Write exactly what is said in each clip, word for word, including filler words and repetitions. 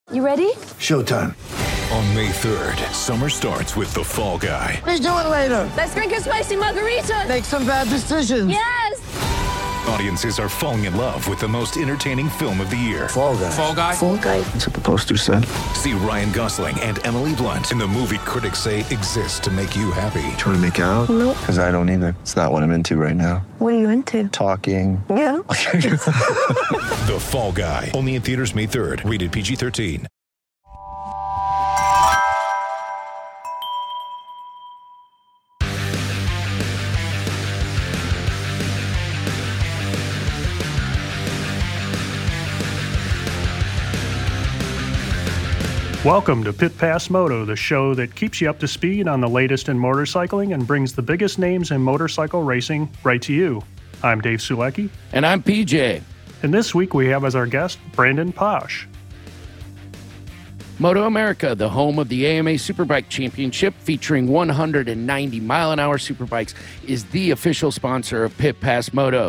You ready? Showtime. On May third, summer starts with The Fall Guy. Let's do it later. Let's drink a spicy margarita. Make some bad decisions. Yes! Audiences are falling in love with the most entertaining film of the year. Fall Guy. Fall Guy? Fall Guy. That's what the poster said. See Ryan Gosling and Emily Blunt in the movie critics say exists to make you happy. Trying to make it out? Nope. Because I don't either. It's not what I'm into right now. What are you into? Talking. Yeah. The Fall Guy. Only in theaters May third. Rated P G thirteen. Welcome to Pit Pass Moto, the show that keeps you up to speed on the latest in motorcycling and brings the biggest names in motorcycle racing right to you. I'm Dave Sulecki. And I'm P J. And this week we have as our guest Brandon Posh. Moto America, the home of the A M A Superbike Championship featuring one hundred ninety mile an hour superbikes, is the official sponsor of Pit Pass Moto.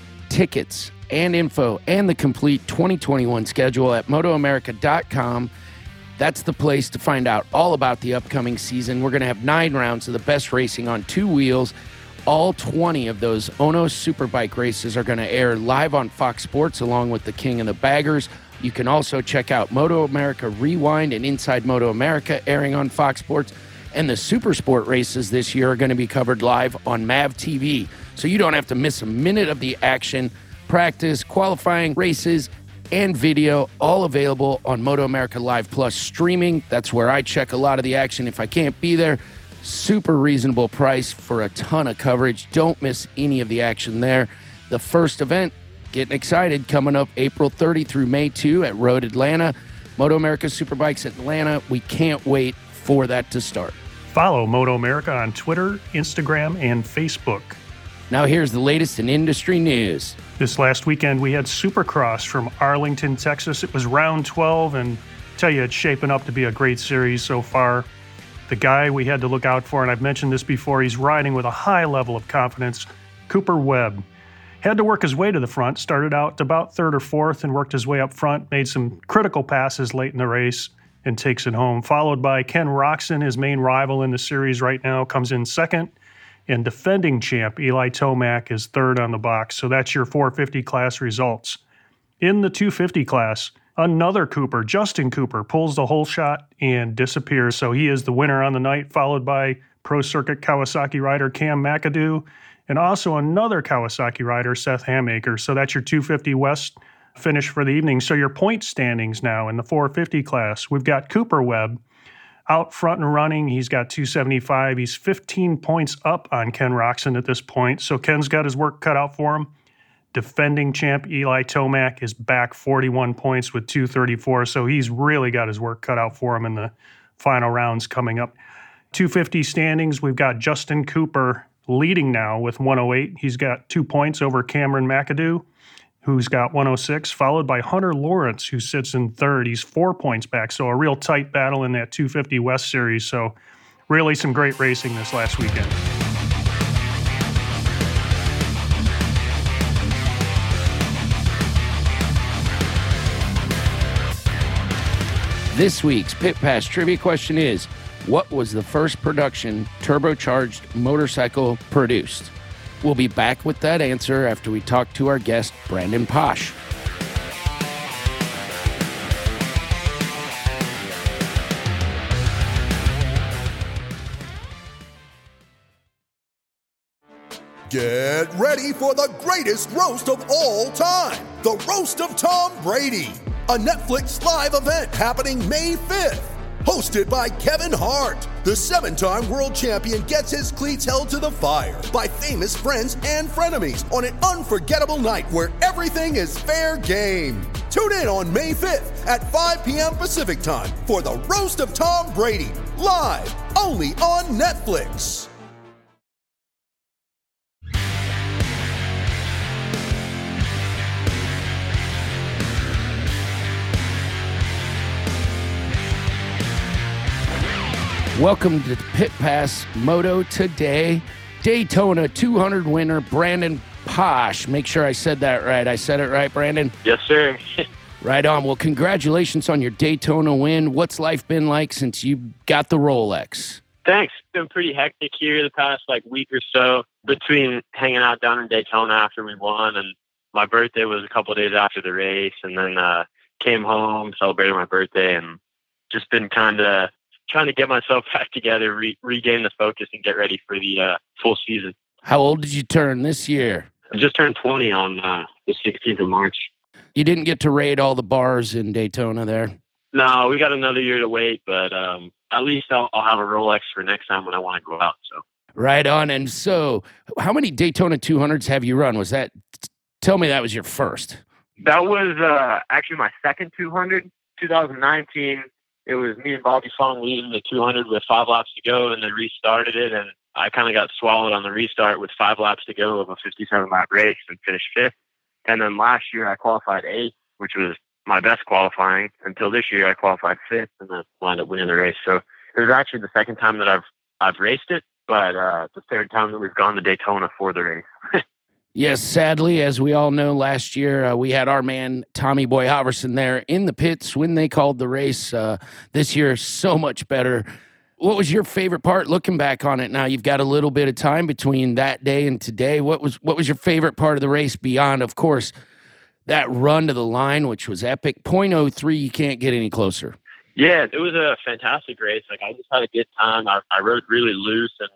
Tickets and info and the complete twenty twenty-one schedule at moto america dot com. That's the place to find out all about the upcoming season. We're going to have nine rounds of the best racing on two wheels. All twenty of those Ono Superbike races are going to air live on Fox Sports along with the King of the Baggers. You can also check out Moto America Rewind and Inside Moto America airing on Fox Sports. And the Super Sport races this year are going to be covered live on M A V T V. So you don't have to miss a minute of the action, practice, qualifying races, and video, all available on Moto America Live Plus streaming. That's where I check a lot of the action if I can't be there. Super reasonable price for a ton of coverage. Don't miss any of the action there. The first event, getting excited, coming up April thirtieth through May second at Road Atlanta. Moto America Superbikes Atlanta. We can't wait for that to start. Follow Moto America on Twitter, Instagram, and Facebook. Now here's the latest in industry news. This last weekend, we had Supercross from Arlington, Texas. It was round twelve, and I tell you, it's shaping up to be a great series so far. The guy we had to look out for, and I've mentioned this before, he's riding with a high level of confidence, Cooper Webb. Had to work his way to the front, started out about third or fourth and worked his way up front, made some critical passes late in the race and takes it home. Followed by Ken Roczen, his main rival in the series right now, comes in second. And defending champ Eli Tomac is third on the box. So that's your four fifty class results. In the two fifty class, another Cooper, Justin Cooper, pulls the whole shot and disappears. So he is the winner on the night, followed by Pro Circuit Kawasaki rider Cam McAdoo, and also another Kawasaki rider, Seth Hamaker. So that's your two fifty West finish for the evening. So your point standings now in the four fifty class, we've got Cooper Webb out front and running. He's got two seventy-five. He's fifteen points up on Ken Roczen at this point. So Ken's got his work cut out for him. Defending champ Eli Tomac is back forty-one points with two thirty-four. So he's really got his work cut out for him in the final rounds coming up. two fifty standings, we've got Justin Cooper leading now with one oh eight. He's got two points over Cameron McAdoo, who's got one oh six, followed by Hunter Lawrence, who sits in third. He's four points back, so a real tight battle in that two fifty West Series. So really some great racing this last weekend. This week's Pit Pass trivia question is, what was the first production turbocharged motorcycle produced? We'll be back with that answer after we talk to our guest, Brandon Posh. Get ready for the greatest roast of all time, the Roast of Tom Brady, a Netflix live event happening May fifth. Hosted by Kevin Hart, the seven-time world champion gets his cleats held to the fire by famous friends and frenemies on an unforgettable night where everything is fair game. Tune in on May fifth at five p.m. Pacific time for the Roast of Tom Brady, live only on Netflix. Welcome to Pit Pass Moto today. Daytona two hundred winner Brandon Posh. Make sure I said that right. I said it right, Brandon? Yes, sir. Right on. Well, congratulations on your Daytona win. What's life been like since you got the Rolex? Thanks. It's been pretty hectic here the past like week or so between hanging out down in Daytona after we won, and my birthday was a couple of days after the race, and then uh, came home, celebrated my birthday, and just been kind of trying to get myself back together, re- regain the focus, and get ready for the uh, full season. How old did you turn this year? I just turned twenty on uh, the sixteenth of March. You didn't get to raid all the bars in Daytona there? No, we got another year to wait, but um, at least I'll, I'll have a Rolex for next time when I want to go out. So right on. And so how many Daytona two hundreds have you run? Was that, tell me that was your first. That was uh, actually my second two hundred, twenty nineteen. It was me and Bobby Fong leading the two hundred with five laps to go, and they restarted it, and I kind of got swallowed on the restart with five laps to go of a fifty-seven lap race and finished fifth. And then last year I qualified eighth, which was my best qualifying, until this year I qualified fifth and then wound up winning the race. So it was actually the second time that I've I've raced it, but uh, the third time that we've gone to Daytona for the race. Yes, sadly, as we all know, last year uh, we had our man Tommy Boy Halverson there in the pits when they called the race. Uh, this year, so much better. What was your favorite part looking back on it? Now you've got a little bit of time between that day and today. What was what was your favorite part of the race beyond, of course, that run to the line, which was epic? point oh three, you can't get any closer. Yeah, it was a fantastic race. Like, I just had a good time. I, I rode really loose, and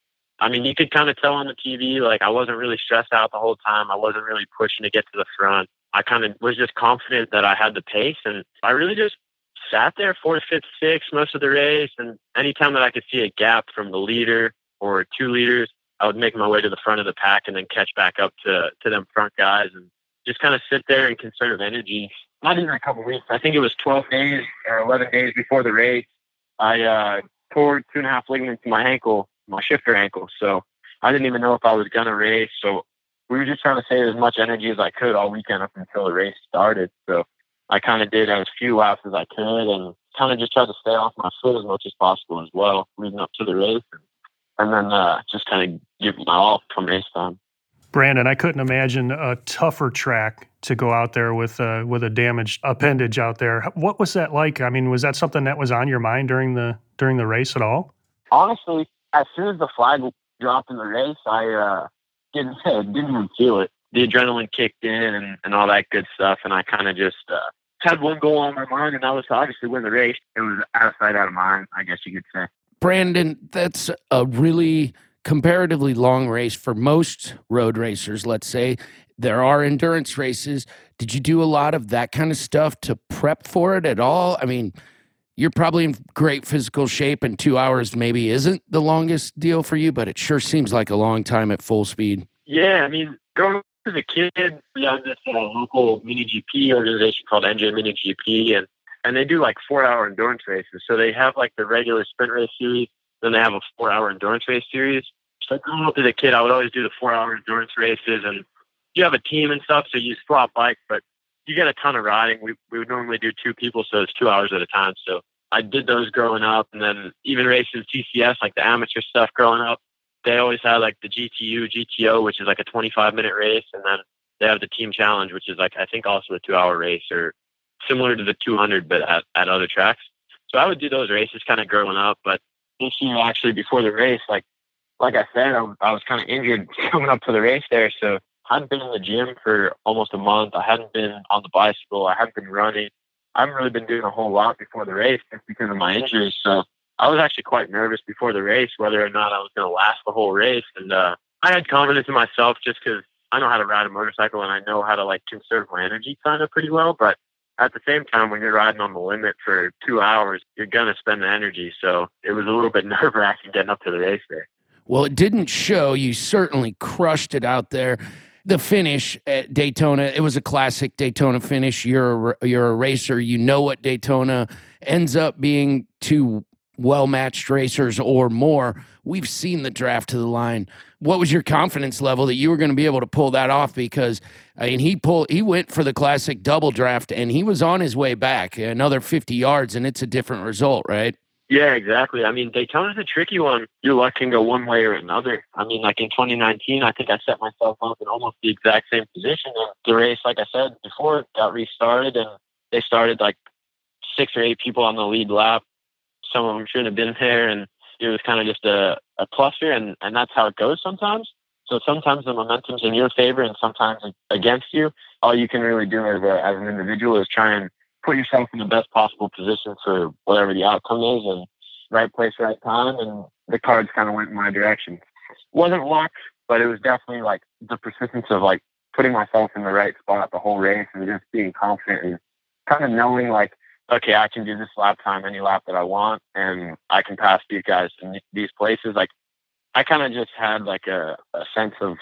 I mean, you could kind of tell on the T V, like, I wasn't really stressed out the whole time. I wasn't really pushing to get to the front. I kind of was just confident that I had the pace, and I really just sat there fourth, fifth, sixth most of the race, and anytime that I could see a gap from the leader or two leaders, I would make my way to the front of the pack and then catch back up to, to them front guys and just kind of sit there and conserve energy. Not even a couple weeks. I think it was twelve days or eleven days before the race. I uh, tore two and a half ligaments in my ankle, my shifter ankle. So I didn't even know if I was going to race. So we were just trying to save as much energy as I could all weekend up until the race started. So I kind of did as few laps as I could and kind of just tried to stay off my foot as much as possible as well, leading up to the race. And then uh, just kind of give my all come race time. Brandon, I couldn't imagine a tougher track to go out there with uh, with a damaged appendage out there. What was that like? I mean, was that something that was on your mind during the during the race at all? Honestly, as soon as the flag dropped in the race, I uh, didn't didn't even feel it. The adrenaline kicked in and, and all that good stuff, and I kind of just uh, had one goal on my mind, and that was to obviously win the race. It was out of sight, out of mind, I guess you could say. Brandon, that's a really comparatively long race for most road racers, let's say. There are endurance races. Did you do a lot of that kind of stuff to prep for it at all? I mean, you're probably in great physical shape, and two hours maybe isn't the longest deal for you, but it sure seems like a long time at full speed. Yeah, I mean, growing up as a kid, we had this uh, local mini G P organization called N J Mini G P, and, and they do like four-hour endurance races. So they have like the regular sprint race series, then they have a four-hour endurance race series. So growing up as a kid, I would always do the four-hour endurance races, and you have a team and stuff, so you swap bikes, but you get a ton of riding. We we would normally do two people, so it's two hours at a time. So I did those growing up, and then even racing T C S, like the amateur stuff growing up, they always had like the G T U, G T O, which is like a twenty-five minute race, and then they have the team challenge, which is like, I think also a two hour race or similar to the two hundred, but at, at other tracks. So I would do those races kind of growing up, but this year actually before the race, like, like I said, I, I was kind of injured coming up to the race there. So I hadn't been in the gym for almost a month. I hadn't been on the bicycle. I hadn't been running. I haven't really been doing a whole lot before the race just because of my injuries. So I was actually quite nervous before the race, whether or not I was going to last the whole race. And uh, I had confidence in myself just because I know how to ride a motorcycle and I know how to like conserve my energy kind of pretty well. But at the same time, when you're riding on the limit for two hours, you're going to spend the energy. So it was a little bit nerve-wracking getting up to the race there. Well, it didn't show. You certainly crushed it out there. The finish at Daytona, it was a classic Daytona finish. You're a, you're a racer. You know what Daytona ends up being to well-matched racers or more. We've seen the draft to the line. What was your confidence level that you were going to be able to pull that off? Because I mean, he pulled, he went for the classic double draft, and he was on his way back another fifty yards, and it's a different result, right? Yeah, exactly. I mean, Daytona's a tricky one. Your luck can go one way or another. I mean, like in twenty nineteen, I think I set myself up in almost the exact same position. And the race, like I said before, got restarted, and they started like six or eight people on the lead lap. Some of them shouldn't have been there, and it was kind of just a, a cluster, and, and that's how it goes sometimes. So sometimes the momentum's in your favor and sometimes against you. All you can really do as, a, as an individual is try and put yourself in the best possible position for whatever the outcome is, and right place, right time, and the cards kind of went in my direction. Wasn't luck, but it was definitely like the persistence of like putting myself in the right spot the whole race and just being confident and kind of knowing like, okay, I can do this lap time any lap that I want, and I can pass these guys in these places. Like, I kind of just had like a, a sense of,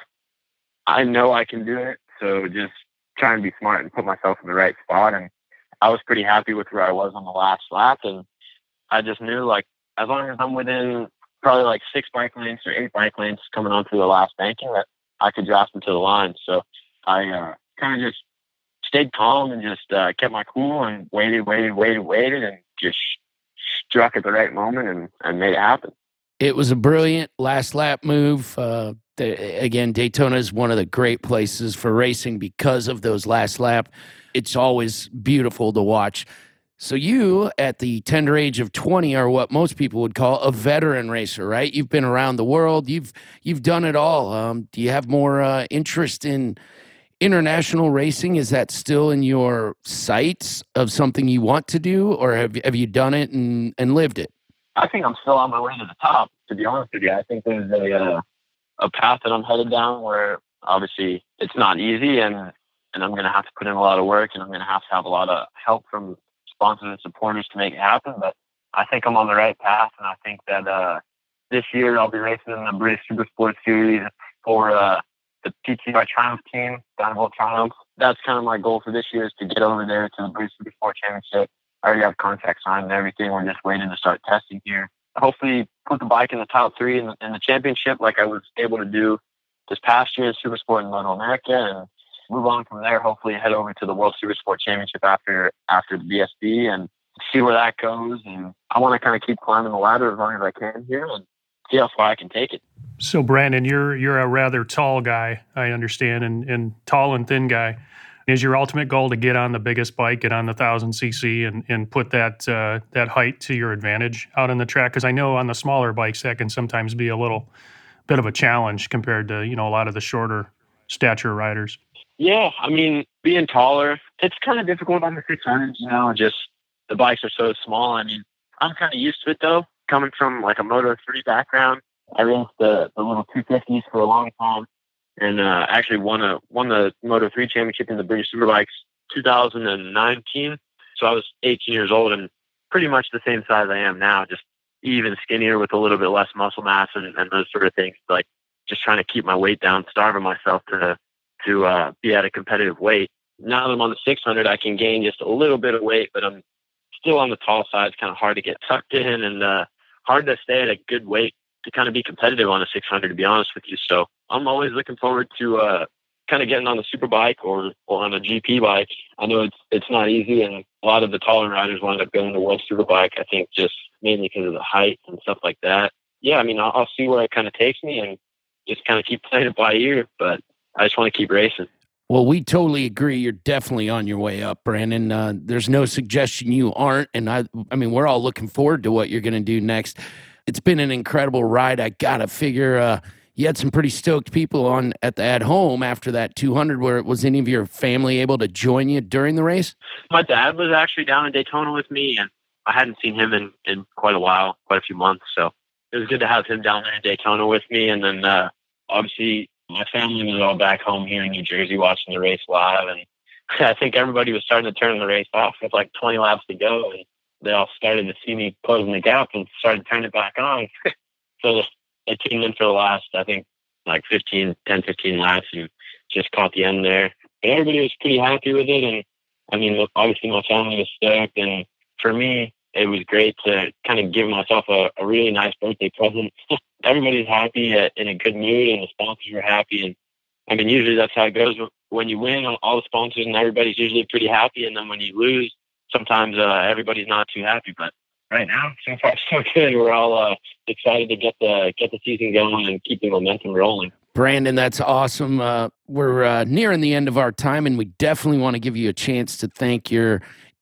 I know I can do it, so just try and be smart and put myself in the right spot. And I was pretty happy with where I was on the last lap, and I just knew like as long as I'm within probably like six bike lanes or eight bike lanes coming onto the last banking, that I could draft into the line. So I uh, kind of just stayed calm and just uh, kept my cool and waited, waited, waited, waited, and just struck at the right moment and, and made it happen. It was a brilliant last lap move. Uh, the, again, Daytona is one of the great places for racing because of those last lap. It's always beautiful to watch. So you, at the tender age of twenty, are what most people would call a veteran racer, right? You've been around the world. You've you've done it all. Um, do you have more uh, interest in international racing? Is that still in your sights of something you want to do, or have have you done it and, and lived it? I think I'm still on my way to the top, to be honest with you. I think there's a uh, a path that I'm headed down where obviously it's not easy, and, and I'm going to have to put in a lot of work, and I'm going to have to have a lot of help from sponsors and supporters to make it happen. But I think I'm on the right path, and I think that uh, this year I'll be racing in the British Supersport Series for uh, the P T Y Triumph team, Dynabolt Triumph. That's kind of my goal for this year, is to get over there to the British Supersport Championship. I already have contract signed and everything. We're just waiting to start testing here. Hopefully put the bike in the top three in the, in the championship like I was able to do this past year at Supersport in Moto America, and move on from there. Hopefully head over to the World Supersport Championship after after the B S B and see where that goes. And I want to kind of keep climbing the ladder as long as I can here and see how far I can take it. So Brandon, you're you're a rather tall guy, I understand, and, and tall and thin guy. Is your ultimate goal to get on the biggest bike, get on the one thousand c c, and, and put that uh, that height to your advantage out on the track? Because I know on the smaller bikes that can sometimes be a little bit of a challenge compared to, you know, a lot of the shorter stature riders. Yeah, I mean, being taller, it's kind of difficult on the six hundreds, you know, just the bikes are so small. I mean, I'm kind of used to it, though, coming from like a Moto three background. I raced the, the little two fifties for a long time. And uh, actually won a won the Moto three championship in the British Superbikes two thousand nineteen. So I was eighteen years old and pretty much the same size I am now, just even skinnier with a little bit less muscle mass and, and those sort of things. Like just trying to keep my weight down, starving myself to to uh, be at a competitive weight. Now that I'm on the six hundred, I can gain just a little bit of weight, but I'm still on the tall side. It's kind of hard to get tucked in and uh, hard to stay at a good weight to kind of be competitive on a six hundred, to be honest with you. So I'm always looking forward to uh, kind of getting on the super bike or, or on a G P bike. I know it's it's not easy, and a lot of the taller riders wind up going to World Superbike, I think, just mainly because of the height and stuff like that. Yeah, I mean, I'll, I'll see where it kind of takes me and just kind of keep playing it by ear, but I just want to keep racing. Well, we totally agree. You're definitely on your way up, Brandon. Uh, there's no suggestion you aren't, and I, I mean, we're all looking forward to what you're going to do next. It's been an incredible ride. I got to figure uh, you had some pretty stoked people on at the at home after that two hundred. Where was any of your family able to join you during the race? My dad was actually down in Daytona with me, and I hadn't seen him in, in quite a while, quite a few months. So it was good to have him down there in Daytona with me. And then uh, obviously my family was all back home here in New Jersey watching the race live. And I think everybody was starting to turn the race off with like twenty laps to go. And they all started to see me closing the gap and started turning it back on. So they tuned in for the last, I think, like fifteen, ten, fifteen laps and just caught the end there. But everybody was pretty happy with it. And I mean, obviously my family was stoked. And for me, it was great to kind of give myself a, a really nice birthday present. Everybody's happy, uh, in a good mood, and the sponsors were happy. And I mean, usually that's how it goes. When you win, all the sponsors and everybody's usually pretty happy. And then when you lose, sometimes uh, everybody's not too happy, but right now, so far so good. We're all uh, excited to get the get the season going and keep the momentum rolling. Brandon, that's awesome. Uh, we're uh, nearing the end of our time, and we definitely want to give you a chance to thank your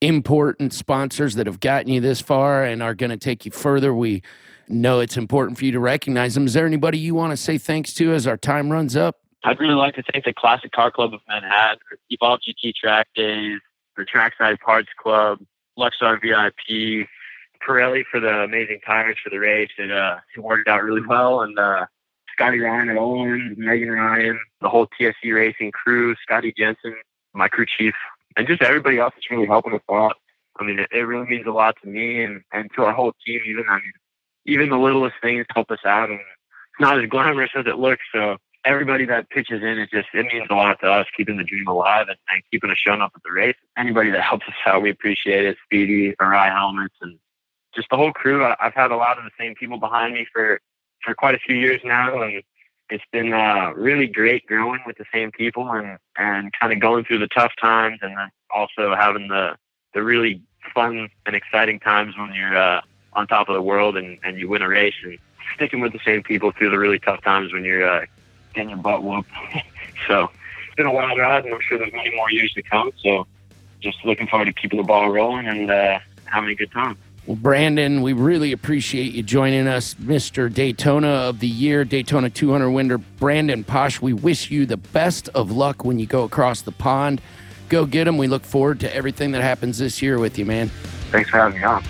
important sponsors that have gotten you this far and are going to take you further. We know it's important for you to recognize them. Is there anybody you want to say thanks to as our time runs up? I'd really like to thank the Classic Car Club of Manhattan, Evolve G T Track Days, the Trackside Parts Club, Luxar V I P, Pirelli for the amazing tires for the race. It, uh, it worked out really well. And uh, Scotty Ryan at Owens, Megan Ryan, the whole T S C Racing crew, Scotty Jensen, my crew chief, and just everybody else that's really helping us out. I mean, it, it really means a lot to me and, and to our whole team even. I mean, even the littlest things help us out. And it's not as glamorous as it looks, so everybody that pitches in, it just it means a lot to us, keeping the dream alive and, and keeping us showing up at the race. Anybody that helps us out, we appreciate it. Speedy, Arai Helmets, and just the whole crew. I, I've had a lot of the same people behind me for, for quite a few years now, and it's been uh, really great growing with the same people and, and kind of going through the tough times, and then also having the, the really fun and exciting times when you're uh, on top of the world and, and you win a race, and sticking with the same people through the really tough times when you're uh, getting your butt whooped. So it's been a wild ride, and I'm sure there's many more years to come. So just looking forward to keeping the ball rolling and uh, having a good time. Well, Brandon, we really appreciate you joining us, Mister Daytona of the Year, Daytona two hundred winner, Brandon Posh. We wish you the best of luck when you go across the pond. Go get him. We look forward to everything that happens this year with you, man. Thanks for having me on.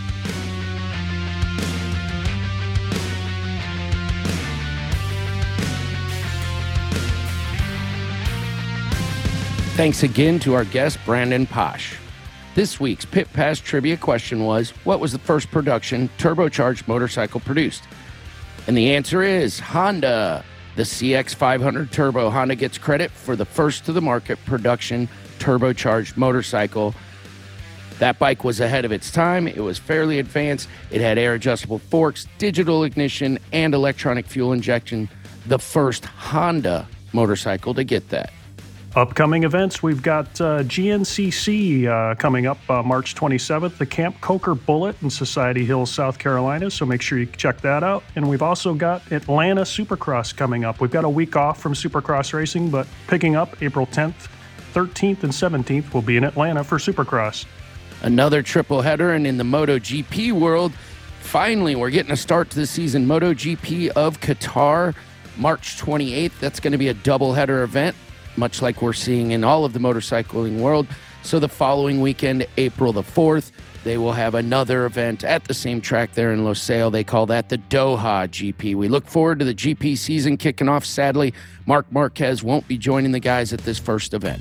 Thanks again to our guest, Brandon Posh. This week's Pit Pass trivia question was, what was the first production turbocharged motorcycle produced? And the answer is Honda. The C X five hundred Turbo. Honda gets credit for the first to the market production turbocharged motorcycle. That bike was ahead of its time. It was fairly advanced. It had air adjustable forks, digital ignition, and electronic fuel injection. The first Honda motorcycle to get that. Upcoming events, we've got uh, G N C C uh, coming up uh, March twenty-seventh, the Camp Coker Bullet in Society Hills, South Carolina, so make sure you check that out. And we've also got Atlanta Supercross coming up. We've got a week off from Supercross racing, but picking up April tenth, thirteenth, and seventeenth, we'll be in Atlanta for Supercross. Another triple header, and in the MotoGP world, finally, we're getting a start to the season. MotoGP of Qatar, March twenty-eighth. That's going to be a double header event, much like we're seeing in all of the motorcycling world. So the following weekend, April the fourth, they will have another event at the same track there in Losail. They call that the Doha G P. We look forward to the G P season kicking off. Sadly, Marc Marquez won't be joining the guys at this first event.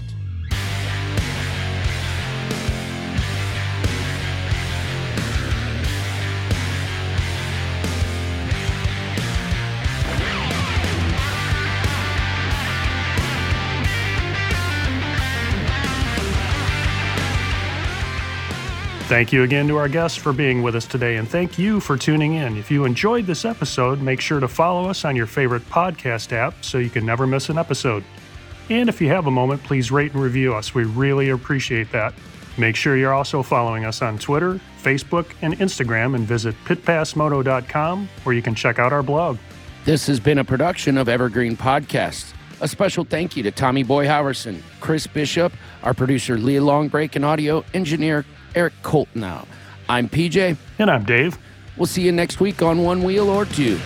Thank you again to our guests for being with us today, and thank you for tuning in. If you enjoyed this episode, make sure to follow us on your favorite podcast app so you can never miss an episode. And if you have a moment, please rate and review us. We really appreciate that. Make sure you're also following us on Twitter, Facebook, and Instagram, and visit pit pass moto dot com where you can check out our blog. This has been a production of Evergreen Podcasts. A special thank you to Tommy Boy Howerson, Chris Bishop, our producer Leah Longbreak, and audio engineer Eric Coltnow. I'm P J. And I'm Dave. We'll see you next week on One Wheel or Two.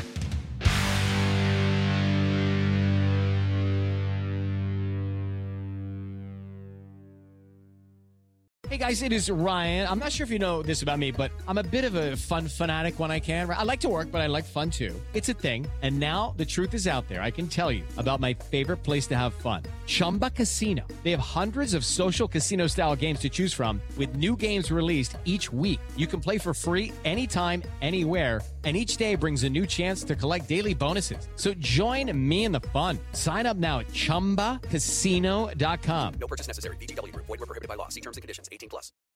Hey guys, it is Ryan. I'm not sure if you know this about me, but I'm a bit of a fun fanatic when I can. I like to work, but I like fun too. It's a thing. And now the truth is out there. I can tell you about my favorite place to have fun. Chumba Casino. They have hundreds of social casino style games to choose from with new games released each week. You can play for free anytime, anywhere. And each day brings a new chance to collect daily bonuses. So join me in the fun. Sign up now at chumba casino dot com. No purchase necessary. V G W Group. Void where prohibited by law. See terms and conditions. eighteen plus.